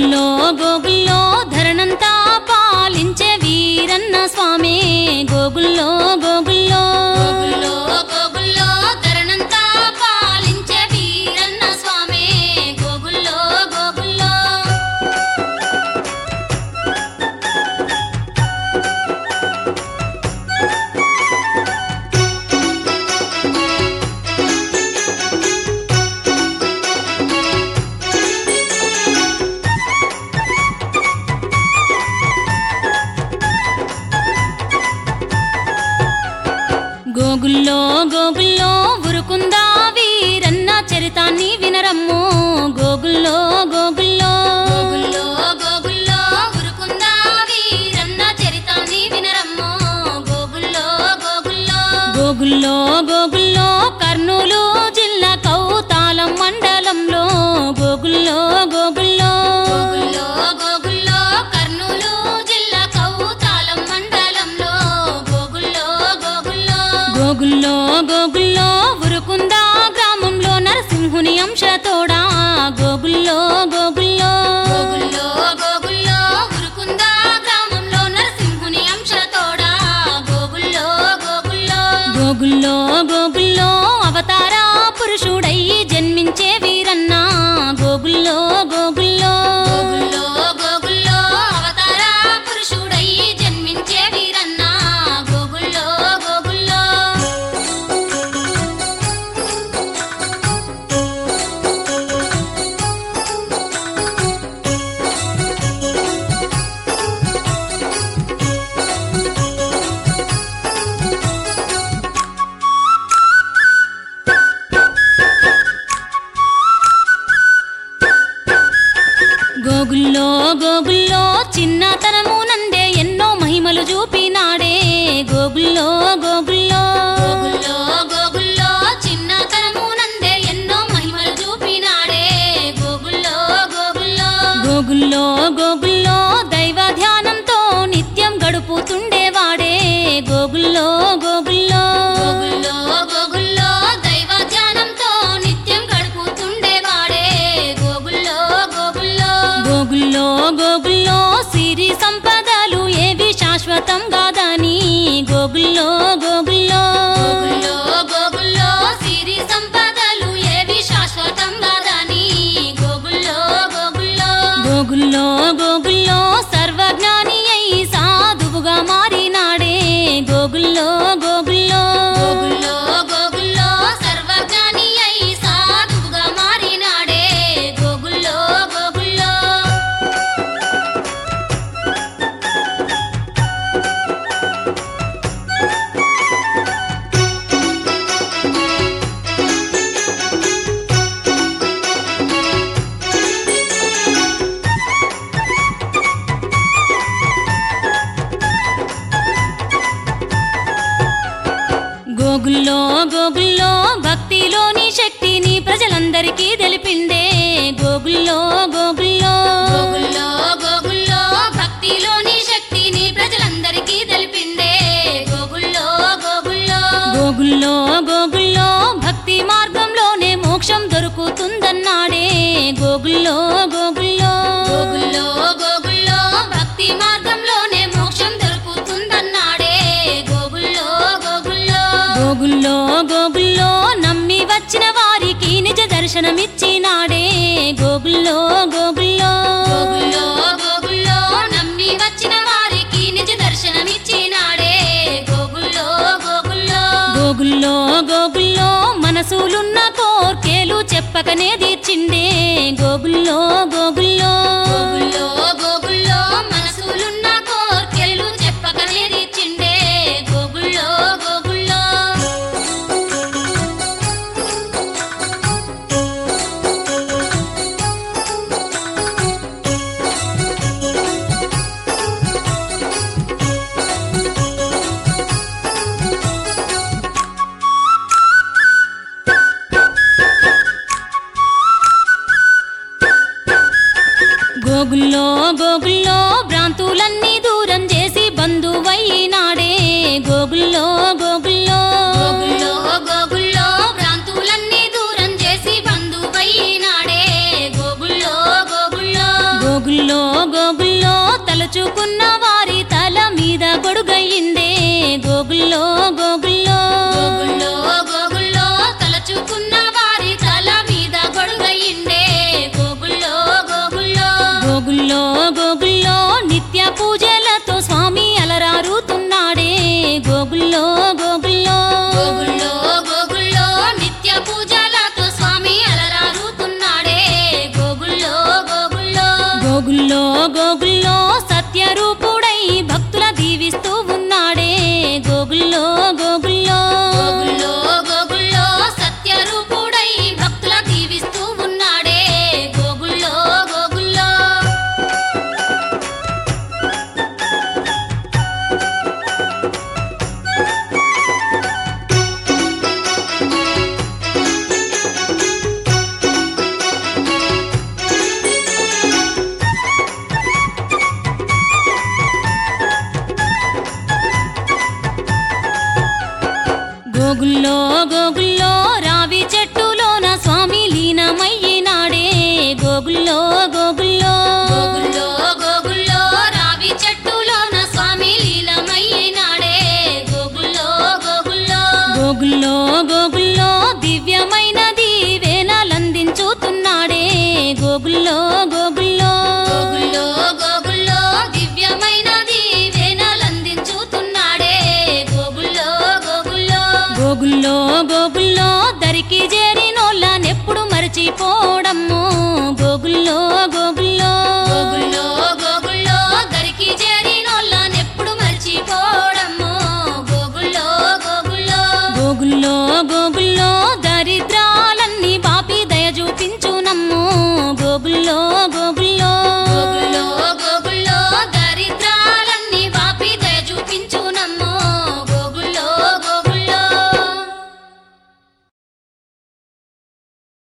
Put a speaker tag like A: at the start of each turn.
A: గోగుల్లో గోగుల్లో ధరణంతా పాలించే వీరన్న స్వామి గోగుల్లో గోగుల్లో
B: గోగుల్లో గోగుల్లో ధరణంతా పాలించే వీరన్న స్వామి గోగుల్లో గోగుల్లో
A: గోగుల్లో గోగుల్లో ఉరుకుందా వీరన్న చరితాన్ని వినరమ్ము గోగుల్లో గోగుల్లో
B: గోగుల్లో గోగుల్లో ఉరుకుందా వీరన్న చరితాన్ని వినరమ్మో గోగుల్లో గోగుల్లో
A: గోగుల్లో గోగుల్లో కర్నూలు జిల్లా కౌతాలం మండలంలో గోగుల్లో గోగుల్లో
B: గోగుల్లో గోగుల్లో కర్నూలు జిల్లా కౌతాలం మండలంలో గోగుల్లో గోగుల్లో
A: గోగుల్లో గోగుల్లో ఉరుకుందా గ్రామంలో నరసింహుని అంశతోడా గోగుల్లో గోగుల్లో
B: గోగుల్లో గోగుల్లో ఉరుకుందా గ్రామంలో నరసింహుని అంశతోడా గోగుల్లో గోగుల్లో
A: గోగుల్లో గోగుల్లో అవతార పురుషుడై జన్మించే వీరన్న గోగుల్లో గోగుల్లో
B: గోగుల్లో గోగుల్లో అవతార పురుషుడై జన్మించే వీరన్న గోగుల్లో గోగుల్లో
A: గోగుల్లో గోగుల్లో చిన్నతనము నందే ఎన్నో మహిమలు చూపినాడే గోగుల్లో గోగుల్లో
B: గోగుల్లో గోగుల్లో చిన్నతనము నందే ఎన్నో మహిమలు చూపినాడే గోగుల్లో గోగుల్లో
A: గోగుల్లో గోగుల్లో దైవ ధ్యానంతో నిత్యం గడుపుతుండేవాడే గోగుల్లో గోగుల్లో
B: గోగుల్లో గోగుల్లో దైవ ధ్యానంతో నిత్యం గడుపుతుండేవాడే గోగుల్లో గోగుల్లో
A: గోగుల్లో గోగుల్లో సిరి సంపదలు ఏవి శాశ్వతం కాదని గోగుల్లో గోగుల్లో
B: గోగుల్లో గోగుల్లో సిరి సంపదలు ఏవి శాశ్వతం కాదని గోగుల్లో గోగుల్లో
A: గోగుల్లో గోగుల్లో సర్వజ్ఞాని అయి సాధువుగా మారినాడే గోగుల్లో గోగుల్లో
B: గోగుల్లో గోగుల్లో సర్వజ్ఞాని అయి సాధువుగా మారినాడే గోగుల్లో గోగుల్లో
A: గోగుల్లో గోగుల్లో భక్తిలోని శక్తిని ప్రజలందరికీ తెలిపిండే గోగుల్లో గోగుల్లో
B: గోగుల్లో గోగుల్లో భక్తిలోని శక్తిని ప్రజలందరికీ తెలిపిండే గోగుల్లో గోగుల్లో
A: గోగుల్లో గోగుల్లో భక్తి మార్గంలోనే మోక్షం దొరుకుతుందన్నాడే గోగుల్లో గోగుల్లో
B: గోగుల్లో గోగుల్లో భక్తి మార్గంలోనే మోక్షం దొరుకుతుందన్నాడే గోగుల్లో గోగుల్లో
A: గోగుల్లో గోగుల్లో నమ్మి వచ్చిన వారికి నిజ దర్శనమిచ్చినాడే గోగుల్లో గోగుల్లో
B: గోగుల్లో గోగుల్లో నమ్మి వచ్చిన వారికి నిజ దర్శనమిచ్చినాడే గోగుల్లో గోగుల్లో
A: గోగుల్లో గోగుల్లో మనసులున్న కోర్కేలు చెప్పకనే తీర్చిండే గోగుల్లో గోగుల్లో
B: గోగుల్లో గోగుల్లో మనసులున్న కోర్కెలు చెప్పకనే తీర్చిండే గోగుల్లో గోగుల్లో
A: గోగుల్లో గోగుల్లో భ్రాంతులన్నీ దూరం చేసి బంధువైనాడే గోగుల్లో గోగుల్లో
B: గోగుల్లో గోగుల్లో భ్రాంతులన్నీ దూరం చేసి బంధువైనాడే గోగుల్లో గోగుల్లో
A: గోగుల్లో గోగుల్లో రావి చెట్టులోన స్వామి లీనమయ్యినాడే గోగుల్లో గోగుల్లో
B: గోగుల్లో గోగుల్లో రావి చెట్టులోన స్వామి లీలమయ్యినాడే గోగుల్లో గోగుల్లో
A: గోగుల్లో గోగుల్లో